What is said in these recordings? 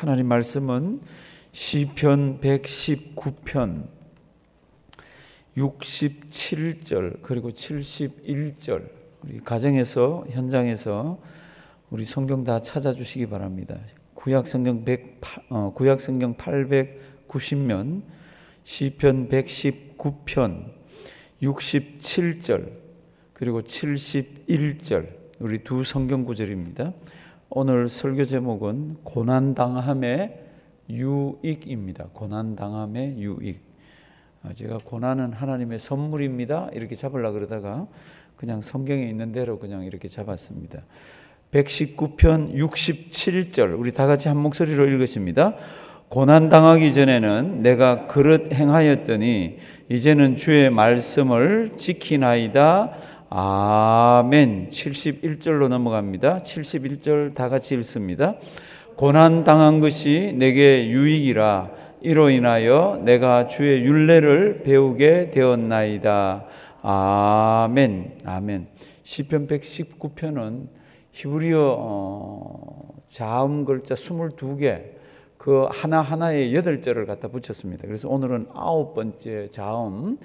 하나님 말씀은 시편 119편 67절 그리고 71절 우리 가정에서 현장에서 우리 성경 다 찾아주시기 바랍니다. 구약성경 890면 시편 119편 67절 그리고 71절 우리 두 성경 구절입니다. 오늘 설교 제목은 고난당함의 유익입니다. 고난당함의 유익. 제가 고난은 하나님의 선물입니다 이렇게 잡으려고 그러다가 그냥 성경에 있는 대로 그냥 이렇게 잡았습니다. 119편 67절 우리 다 같이 한 목소리로 읽으십니다. 고난당하기 전에는 내가 그릇 행하였더니 이제는 주의 말씀을 지키나이다. 아멘. 71절로 넘어갑니다. 71절 다 같이 읽습니다. 고난당한 것이 내게 유익이라 이로 인하여 내가 주의 율례를 배우게 되었나이다. 아멘. 아멘. 시편 119편은 히브리어 자음 글자 22개 그 하나하나에 8절을 갖다 붙였습니다. 그래서 오늘은 9번째 자음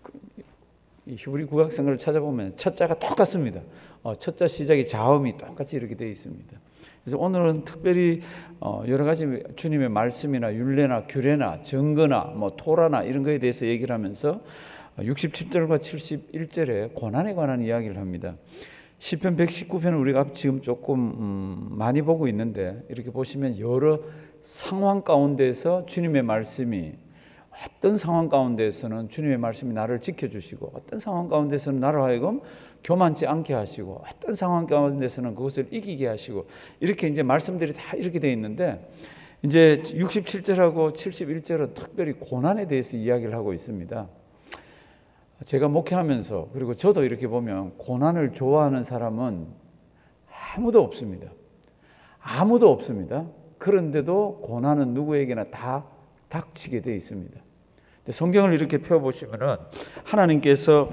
히브리 국악성을 찾아보면 첫자가 똑같습니다. 첫자 시작이 자음이 똑같이 이렇게 되어 있습니다. 그래서 오늘은 특별히 여러 가지 주님의 말씀이나 율례나 규례나 증거나 토라나 이런 거에 대해서 얘기를 하면서 67절과 71절에 고난에 관한 이야기를 합니다. 시편 119편을 우리가 지금 조금 많이 보고 있는데 이렇게 보시면 여러 상황 가운데서 주님의 말씀이 어떤 상황 가운데서는 주님의 말씀이 나를 지켜주시고 어떤 상황 가운데서는 나를 하여금 교만치 않게 하시고 어떤 상황 가운데서는 그것을 이기게 하시고 이렇게 이제 말씀들이 다 이렇게 되어 있는데 이제 67절하고 71절은 특별히 고난에 대해서 이야기를 하고 있습니다. 제가 목회하면서 그리고 저도 이렇게 보면 고난을 좋아하는 사람은 아무도 없습니다. 아무도 없습니다. 그런데도 고난은 누구에게나 다 닥치게 되어 있습니다. 성경을 이렇게 펴보시면은 하나님께서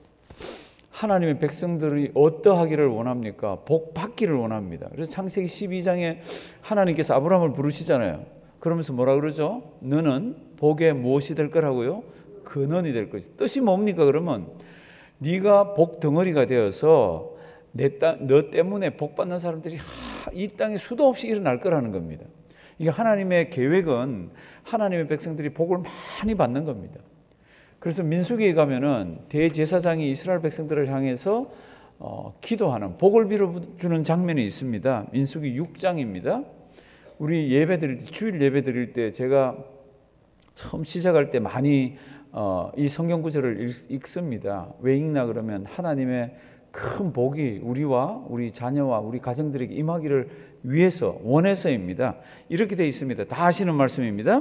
하나님의 백성들이 어떠하기를 원합니까? 복 받기를 원합니다. 그래서 창세기 12장에 하나님께서 아브라함을 부르시잖아요. 그러면서 뭐라 그러죠? 너는 복의 무엇이 될 거라고요? 근원이 될 것이다. 뜻이 뭡니까? 그러면 네가 복 덩어리가 되어서 너 때문에 복 받는 사람들이 이 땅에 수도 없이 일어날 거라는 겁니다. 이게 하나님의 계획은 하나님의 백성들이 복을 많이 받는 겁니다. 그래서 민수기에 가면은 대제사장이 이스라엘 백성들을 향해서 기도하는 복을 빌어주는 장면이 있습니다. 민수기 6장입니다. 우리 예배 드릴 때 주일 예배 드릴 때 제가 처음 시작할 때 많이 이 성경 구절을 읽습니다. 왜 읽나 그러면 하나님의 큰 복이 우리와 우리 자녀와 우리 가정들에게 임하기를 위해서 원해서입니다. 이렇게 되어 있습니다. 다 아시는 말씀입니다.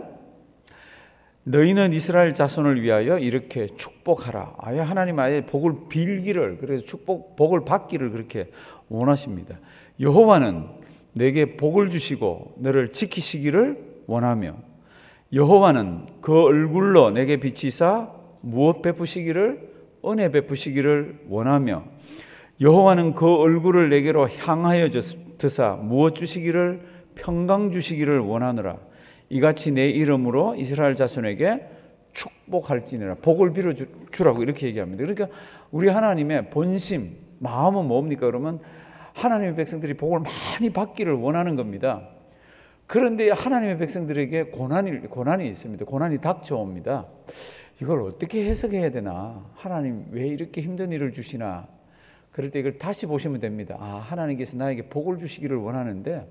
너희는 이스라엘 자손을 위하여 이렇게 축복하라. 아예 하나님 아예 복을 빌기를 그래서 복을 받기를 그렇게 원하십니다. 여호와는 내게 복을 주시고 너를 지키시기를 원하며 여호와는 그 얼굴로 내게 비치사 무엇 베푸시기를 은혜 베푸시기를 원하며 여호와는 그 얼굴을 내게로 향하여 드사 무엇 주시기를 평강 주시기를 원하노라. 이같이 내 이름으로 이스라엘 자손에게 축복할지니라. 복을 빌어주라고 이렇게 얘기합니다. 그러니까 우리 하나님의 본심 마음은 뭡니까? 그러면 하나님의 백성들이 복을 많이 받기를 원하는 겁니다. 그런데 하나님의 백성들에게 고난이 있습니다. 고난이 닥쳐옵니다. 이걸 어떻게 해석해야 되나? 하나님 왜 이렇게 힘든 일을 주시나? 그럴 때 이걸 다시 보시면 됩니다. 하나님께서 나에게 복을 주시기를 원하는데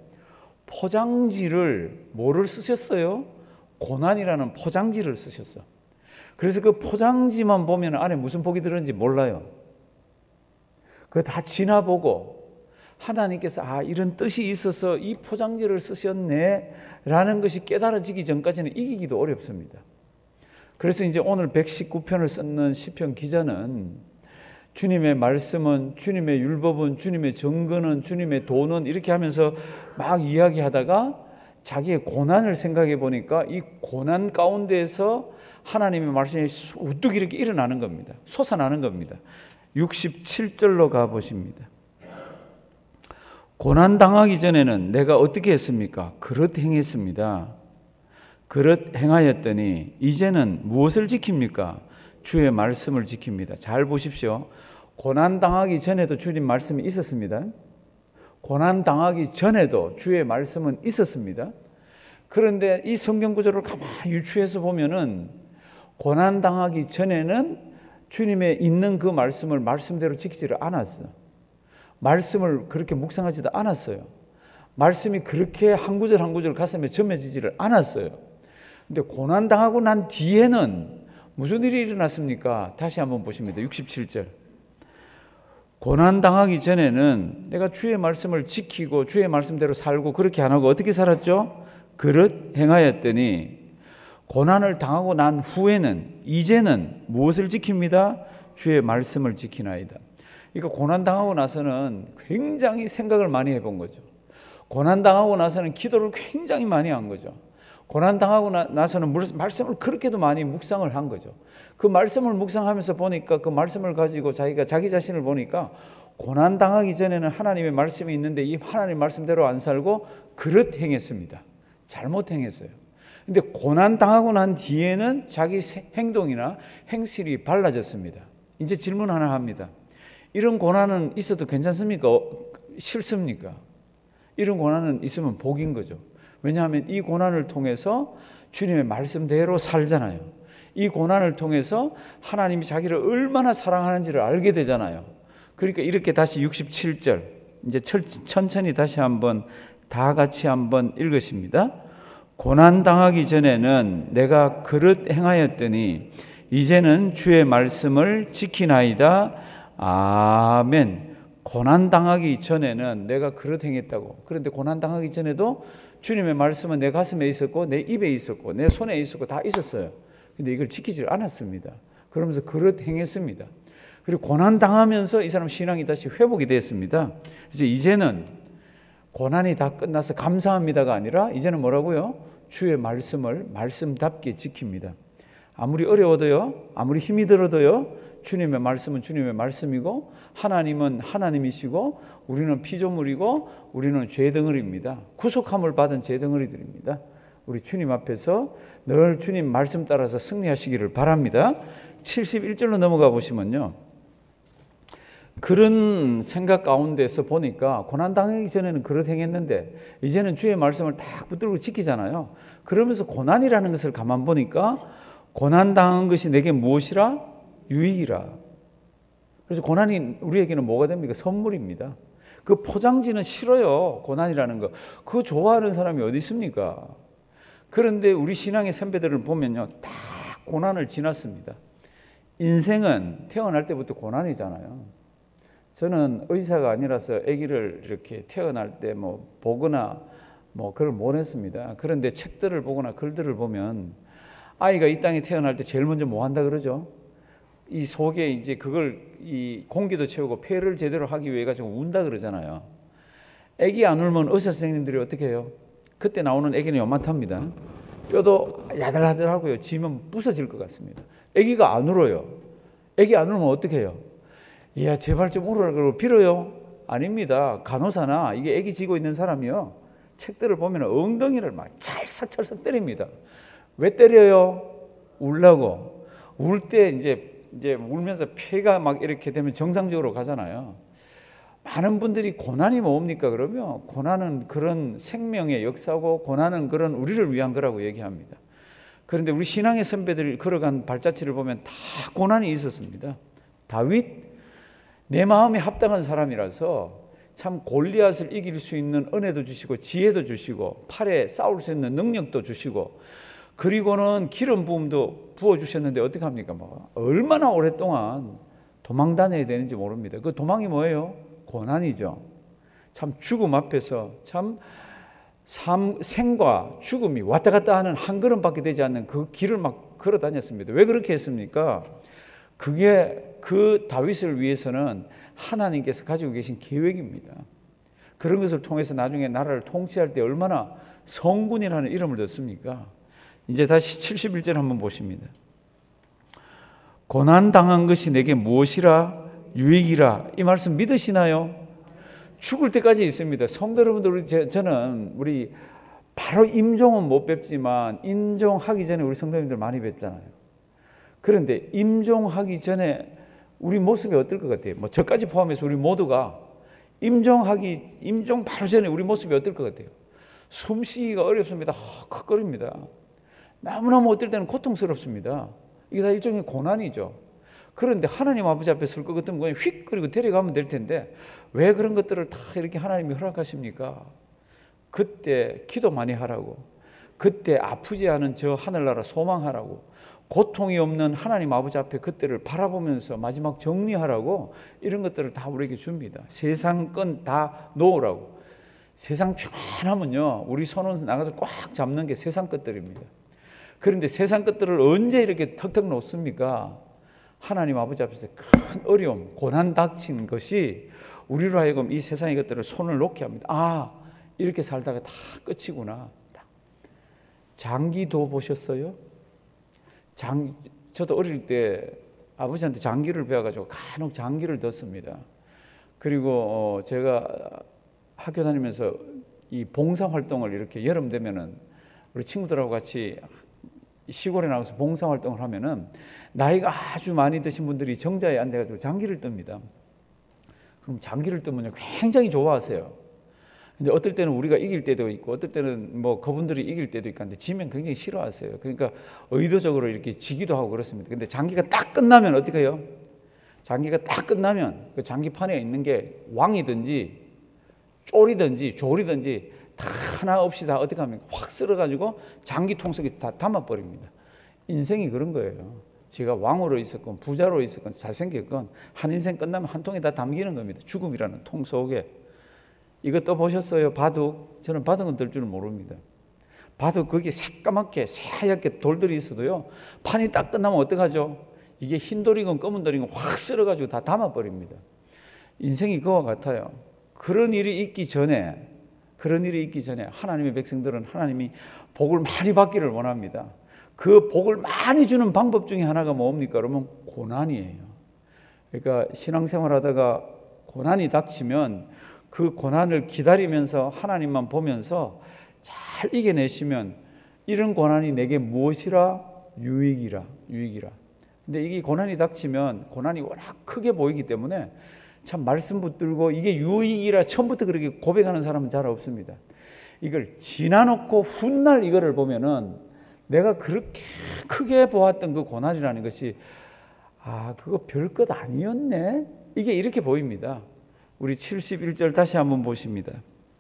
포장지를 뭐를 쓰셨어요? 고난이라는 포장지를 쓰셨어. 그래서 그 포장지만 보면 안에 무슨 복이 들었는지 몰라요. 그거 다 지나보고 하나님께서 이런 뜻이 있어서 이 포장지를 쓰셨네 라는 것이 깨달아지기 전까지는 이기기도 어렵습니다. 그래서 이제 오늘 119편을 썼는 시편 기자는 주님의 말씀은 주님의 율법은 주님의 정거는 주님의 도는 이렇게 하면서 막 이야기하다가 자기의 고난을 생각해 보니까 이 고난 가운데에서 하나님의 말씀이 우뚝 이렇게 일어나는 겁니다. 솟아나는 겁니다. 67절로 가보십니다. 고난 당하기 전에는 내가 어떻게 했습니까? 그릇 행했습니다. 그릇 행하였더니 이제는 무엇을 지킵니까? 주의 말씀을 지킵니다. 잘 보십시오. 고난 당하기 전에도 주님 말씀이 있었습니다. 고난 당하기 전에도 주의 말씀은 있었습니다. 그런데 이 성경 구절을 가만히 유추해서 보면은 고난 당하기 전에는 주님의 있는 그 말씀을 말씀대로 지키지를 않았어요. 말씀을 그렇게 묵상하지도 않았어요. 말씀이 그렇게 한 구절 한 구절 가슴에 점해지지를 않았어요. 근데 고난 당하고 난 뒤에는 무슨 일이 일어났습니까? 다시 한번 보십니다. 67절. 고난 당하기 전에는 내가 주의 말씀을 지키고 주의 말씀대로 살고 그렇게 안 하고 어떻게 살았죠? 그릇 행하였더니 고난을 당하고 난 후에는 이제는 무엇을 지킵니다? 주의 말씀을 지키나이다. 그러니까 고난 당하고 나서는 굉장히 생각을 많이 해본 거죠. 고난 당하고 나서는 기도를 굉장히 많이 한 거죠. 고난 당하고 나서는 말씀을 그렇게도 많이 묵상을 한 거죠. 그 말씀을 묵상하면서 보니까 그 말씀을 가지고 자기가 자기 자신을 보니까 고난 당하기 전에는 하나님의 말씀이 있는데 이 하나님 말씀대로 안 살고 그릇 행했습니다. 잘못 행했어요. 근데 고난 당하고 난 뒤에는 자기 행동이나 행실이 달라졌습니다. 이제 질문 하나 합니다. 이런 고난은 있어도 괜찮습니까? 싫습니까? 이런 고난은 있으면 복인 거죠. 왜냐하면 이 고난을 통해서 주님의 말씀대로 살잖아요. 이 고난을 통해서 하나님이 자기를 얼마나 사랑하는지를 알게 되잖아요. 그러니까 이렇게 다시 67절 이제 천천히 다시 한번 다 같이 한번 읽으십니다. 고난 당하기 전에는 내가 그릇 행하였더니 이제는 주의 말씀을 지키나이다. 아멘. 고난 당하기 전에는 내가 그릇 행했다고. 그런데 고난 당하기 전에도 주님의 말씀은 내 가슴에 있었고 내 입에 있었고 내 손에 있었고 다 있었어요. 근데 이걸 지키지 않았습니다. 그러면서 그릇 행했습니다. 그리고 고난 당하면서 이 사람 신앙이 다시 회복이 됐습니다. 그래서 이제는 고난이 다 끝나서 감사합니다가 아니라 이제는 뭐라고요? 주의 말씀을 말씀답게 지킵니다. 아무리 어려워도요, 아무리 힘이 들어도요, 주님의 말씀은 주님의 말씀이고 하나님은 하나님이시고 우리는 피조물이고 우리는 죄덩어리입니다. 구속함을 받은 죄덩어리들입니다. 우리 주님 앞에서 늘 주님 말씀 따라서 승리하시기를 바랍니다. 71절로 넘어가 보시면요. 그런 생각 가운데서 보니까 고난당하기 전에는 그릇 행했는데 이제는 주의 말씀을 딱 붙들고 지키잖아요. 그러면서 고난이라는 것을 가만 보니까 고난당한 것이 내게 무엇이라? 유익이라. 그래서 고난이 우리에게는 뭐가 됩니까? 선물입니다. 그 포장지는 싫어요. 고난이라는 거. 그거 좋아하는 사람이 어디 있습니까? 그런데 우리 신앙의 선배들을 보면요. 다 고난을 지났습니다. 인생은 태어날 때부터 고난이잖아요. 저는 의사가 아니라서 아기를 이렇게 태어날 때 뭐 보거나 뭐 그걸 못 했습니다. 그런데 책들을 보거나 글들을 보면 아이가 이 땅에 태어날 때 제일 먼저 뭐 한다 그러죠? 이 속에 이제 그걸 이 공기도 채우고 폐를 제대로 하기 위해 가지고 운다 그러잖아요. 아기 안 울면 의사 선생님들이 어떻게 해요? 그때 나오는 아기는 요만합니다. 뼈도 야들야들하고요. 지면 부서질 것 같습니다. 아기가 안 울어요. 아기 안 울면 어떻게 해요? 이야 제발 좀 울으라고 빌어요? 아닙니다. 간호사나 이게 아기 지고 있는 사람이요. 책들을 보면 엉덩이를 막 찰싹찰싹 때립니다. 왜 때려요? 울라고. 울 때 이제 울면서 폐가 막 이렇게 되면 정상적으로 가잖아요. 많은 분들이 고난이 뭡니까? 그러면 고난은 그런 생명의 역사고 고난은 그런 우리를 위한 거라고 얘기합니다. 그런데 우리 신앙의 선배들이 걸어간 발자취를 보면 다 고난이 있었습니다. 다윗 내 마음에 합당한 사람이라서 참 골리앗을 이길 수 있는 은혜도 주시고 지혜도 주시고 팔에 싸울 수 있는 능력도 주시고 그리고는 기름 부음도 부어주셨는데 어떡합니까? 뭐 얼마나 오랫동안 도망 다녀야 되는지 모릅니다. 그 도망이 뭐예요? 고난이죠. 참 죽음 앞에서 참 생과 죽음이 왔다 갔다 하는 한 걸음밖에 되지 않는 그 길을 막 걸어 다녔습니다. 왜 그렇게 했습니까? 그게 그 다윗을 위해서는 하나님께서 가지고 계신 계획입니다. 그런 것을 통해서 나중에 나라를 통치할 때 얼마나 성군이라는 이름을 듣습니까? 이제 다시 71절 한번 보십니다. 고난당한 것이 내게 무엇이라? 유익이라. 이 말씀 믿으시나요? 죽을 때까지 있습니다. 성도 여러분들, 저는 우리 바로 임종은 못 뵙지만 임종하기 전에 우리 성도님들 많이 뵙잖아요. 그런데 임종하기 전에 우리 모습이 어떨 것 같아요? 뭐 저까지 포함해서 우리 모두가 임종 바로 전에 우리 모습이 어떨 것 같아요? 숨쉬기가 어렵습니다. 헉헉거립니다. 너무너무 어떨 때는 고통스럽습니다. 이게 다 일종의 고난이죠. 그런데 하나님 아버지 앞에 설 것 같으면 그냥 휙 그리고 데려가면 될 텐데 왜 그런 것들을 다 이렇게 하나님이 허락하십니까? 그때 기도 많이 하라고, 그때 아프지 않은 저 하늘나라 소망하라고, 고통이 없는 하나님 아버지 앞에 그때를 바라보면서 마지막 정리하라고 이런 것들을 다 우리에게 줍니다. 세상 건 다 놓으라고. 세상 편안하면요, 우리 손은 나가서 꽉 잡는 게 세상 것들입니다. 그런데 세상 것들을 언제 이렇게 턱턱 놓습니까? 하나님 아버지 앞에서 큰 어려움, 고난 닥친 것이 우리로 하여금 이 세상의 것들을 손을 놓게 합니다. 아, 이렇게 살다가 다 끝이구나. 장기도 보셨어요? 저도 어릴 때 아버지한테 장기를 배워가지고 간혹 장기를 뒀습니다. 그리고 제가 학교 다니면서 이 봉사활동을 이렇게 여름 되면은 우리 친구들하고 같이 시골에 나가서 봉사활동을 하면은 나이가 아주 많이 드신 분들이 정자에 앉아가지고 장기를 뜹니다. 그럼 장기를 뜨면 굉장히 좋아하세요. 근데 어떨 때는 우리가 이길 때도 있고 어떨 때는 뭐 그분들이 이길 때도 있고 한데 지면 굉장히 싫어하세요. 그러니까 의도적으로 이렇게 지기도 하고 그렇습니다. 근데 장기가 딱 끝나면 어떻게 해요? 장기가 딱 끝나면 그 장기판에 있는 게 왕이든지 쫄이든지 조리든지 다 하나 없이 다 어떻게 하면 확 쓸어가지고 장기 통속에 다 담아버립니다. 인생이 그런 거예요. 제가 왕으로 있었건 부자로 있었건 잘생겼건 한 인생 끝나면 한 통에 다 담기는 겁니다. 죽음이라는 통 속에. 이거 또 보셨어요? 바둑. 저는 바둑은 들 줄은 모릅니다. 바둑 거기에 새까맣게 새하얗게 돌들이 있어도요, 판이 딱 끝나면 어떡하죠? 이게 흰 돌이건 검은 돌이건 확 쓸어가지고 다 담아버립니다. 인생이 그와 같아요. 그런 일이 있기 전에 하나님의 백성들은 하나님이 복을 많이 받기를 원합니다. 그 복을 많이 주는 방법 중에 하나가 뭡니까? 그러면 고난이에요. 그러니까 신앙생활하다가 고난이 닥치면 그 고난을 기다리면서 하나님만 보면서 잘 이겨내시면 이런 고난이 내게 무엇이라? 유익이라. 근데 이게 고난이 닥치면 고난이 워낙 크게 보이기 때문에 참 말씀 붙들고 이게 유익이라 처음부터 그렇게 고백하는 사람은 잘 없습니다. 이걸 지나놓고 훗날 이거를 보면은 내가 그렇게 크게 보았던 그 고난이라는 것이 그거 별것 아니었네? 이게 이렇게 보입니다. 우리 71절 다시 한번 보십니다.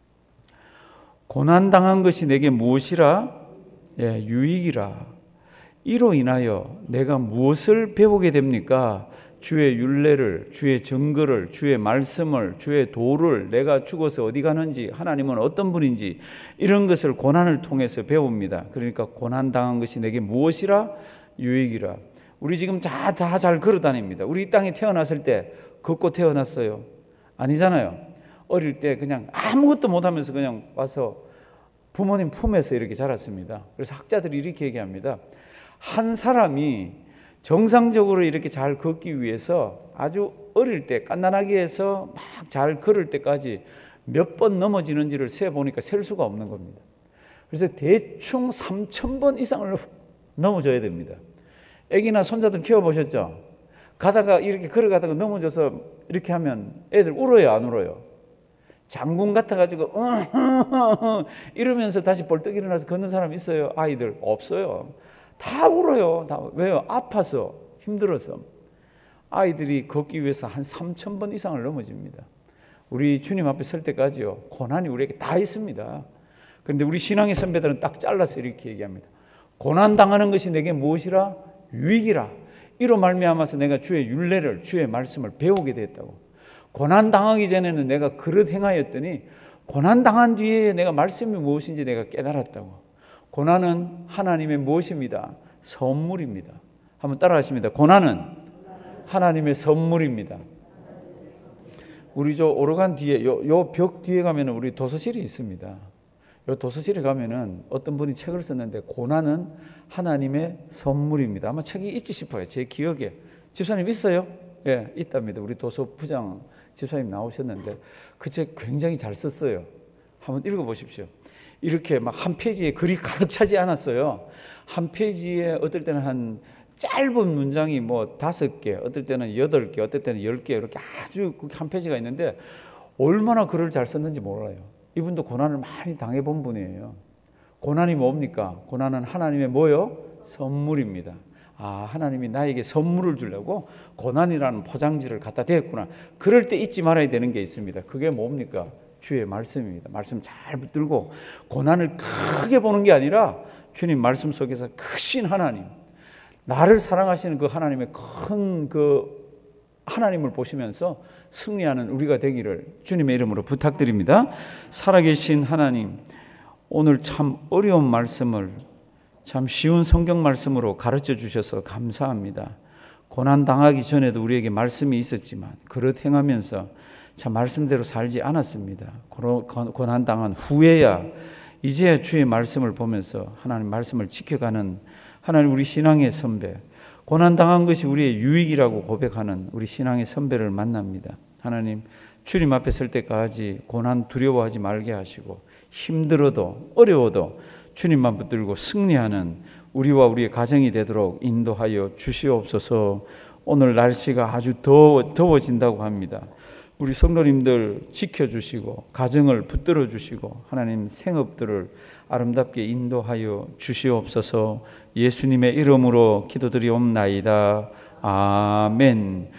고난당한 것이 내게 무엇이라? 유익이라. 이로 인하여 내가 무엇을 배우게 됩니까? 주의 율례를, 주의 증거를, 주의 말씀을, 주의 도를, 내가 죽어서 어디 가는지, 하나님은 어떤 분인지 이런 것을 고난을 통해서 배웁니다. 그러니까 고난당한 것이 내게 무엇이라? 유익이라. 우리 지금 다 잘 걸어 다닙니다. 우리 이 땅에 태어났을 때 걷고 태어났어요? 아니잖아요. 어릴 때 그냥 아무것도 못하면서 그냥 와서 부모님 품에서 이렇게 자랐습니다. 그래서 학자들이 이렇게 얘기합니다. 한 사람이 정상적으로 이렇게 잘 걷기 위해서 아주 어릴 때 갓난아기 해서 막 잘 걸을 때까지 몇 번 넘어지는지를 세보니까 셀 수가 없는 겁니다. 그래서 대충 3,000번 이상을 넘어져야 됩니다. 애기나 손자들 키워보셨죠? 가다가 이렇게 걸어가다가 넘어져서 이렇게 하면 애들 울어요, 안 울어요? 장군 같아가지고 이러면서 다시 벌떡 일어나서 걷는 사람 있어요? 아이들 없어요. 다 울어요. 다. 왜요? 아파서, 힘들어서. 아이들이 걷기 위해서 한 3,000번 이상을 넘어집니다. 우리 주님 앞에 설 때까지요, 고난이 우리에게 다 있습니다. 그런데 우리 신앙의 선배들은 딱 잘라서 이렇게 얘기합니다. 고난 당하는 것이 내게 무엇이라? 유익이라. 이로 말미암아서 내가 주의 율례를, 주의 말씀을 배우게 됐다고. 고난 당하기 전에는 내가 그릇 행하였더니 고난 당한 뒤에 내가 말씀이 무엇인지 내가 깨달았다고. 고난은 하나님의 무엇입니다? 선물입니다. 한번 따라하십니다. 고난은 하나님의 선물입니다. 우리 저 오르간 뒤에 요 벽 뒤에 가면 우리 도서실이 있습니다. 요 도서실에 가면은 어떤 분이 책을 썼는데 고난은 하나님의 선물입니다. 아마 책이 있지 싶어요. 제 기억에. 집사님 있어요? 예, 있답니다. 우리 도서부장 집사님 나오셨는데 그 책 굉장히 잘 썼어요. 한번 읽어보십시오. 이렇게 막 한 페이지에 글이 가득 차지 않았어요. 한 페이지에 어떨 때는 한 짧은 문장이 뭐 5개, 어떨 때는 8개, 어떨 때는 10개 이렇게 아주 한 페이지가 있는데 얼마나 글을 잘 썼는지 몰라요. 이분도 고난을 많이 당해본 분이에요. 고난이 뭡니까? 고난은 하나님의 뭐요? 선물입니다. 아, 하나님이 나에게 선물을 주려고 고난이라는 포장지를 갖다 대었구나. 그럴 때 잊지 말아야 되는 게 있습니다. 그게 뭡니까? 주의 말씀입니다. 말씀 잘 붙들고 고난을 크게 보는 게 아니라 주님 말씀 속에서 크신 하나님, 나를 사랑하시는 그 하나님의 큰 그 하나님을 보시면서 승리하는 우리가 되기를 주님의 이름으로 부탁드립니다. 살아계신 하나님, 오늘 참 어려운 말씀을 참 쉬운 성경 말씀으로 가르쳐 주셔서 감사합니다. 고난 당하기 전에도 우리에게 말씀이 있었지만 그릇 행하면서 참 말씀대로 살지 않았습니다. 고난 당한 후에야 이제야 주의 말씀을 보면서 하나님 말씀을 지켜가는 하나님 우리 신앙의 선배, 고난 당한 것이 우리의 유익이라고 고백하는 우리 신앙의 선배를 만납니다. 하나님 주님 앞에 설 때까지 고난 두려워하지 말게 하시고 힘들어도 어려워도 주님만 붙들고 승리하는 우리와 우리의 가정이 되도록 인도하여 주시옵소서. 오늘 날씨가 아주 더워진다고 합니다. 우리 성도님들 지켜주시고 가정을 붙들어 주시고 하나님 생업들을 아름답게 인도하여 주시옵소서. 예수님의 이름으로 기도드리옵나이다. 아멘.